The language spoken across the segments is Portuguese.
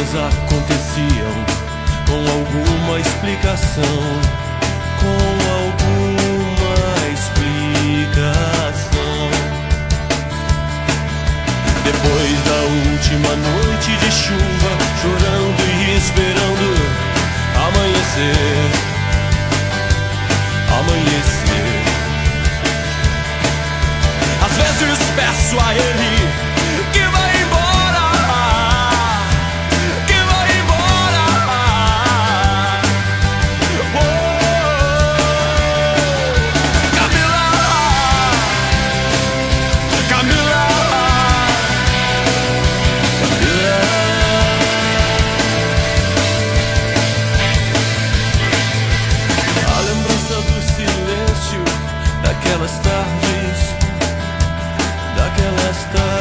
coisas aconteciam com alguma explicação, com alguma explicação. Depois da última noite de chuva, chorando e esperando amanhecer, amanhecer. Às vezes peço a ele que vai embora, que vai embora. Oh, Camila, Camila, Camila. A lembrança do silêncio daquelas tardes, daquelas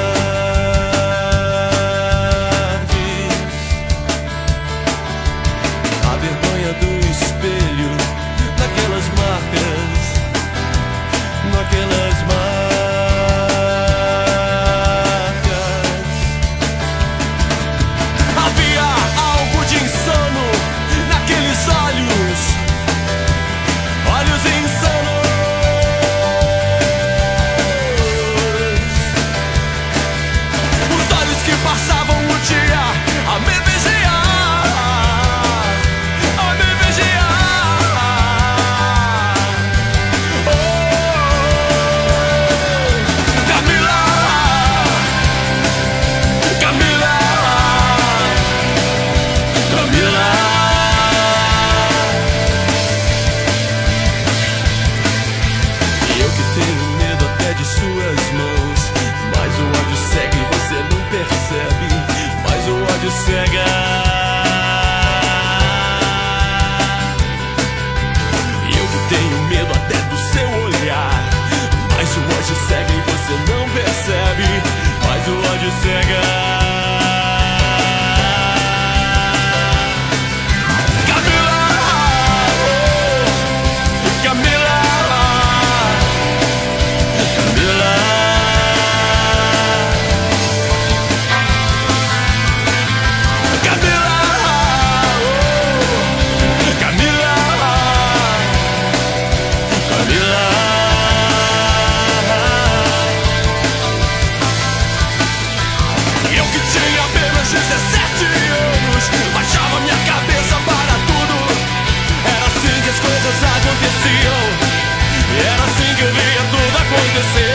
tardes. A vergonha do espelho, naquelas marcas, naquelas marcas. Havia algo de insano naqueles olhos, olhos insanos. Passavam o dia a me vigiar, a me vigiar. Oh, Camila, Camila, Camila. E eu que tenho medo até de suas mãos, mas o ódio cega e você não percebe, mas o ódio cega. E eu que tenho medo até do seu olhar, mas o ódio cega e você não percebe, mas o ódio cega. Camila, Camila, Camila. Eu que tinha apenas 17 anos, baixava minha cabeça para tudo. Era assim que as coisas aconteciam, e era assim que eu via tudo acontecer.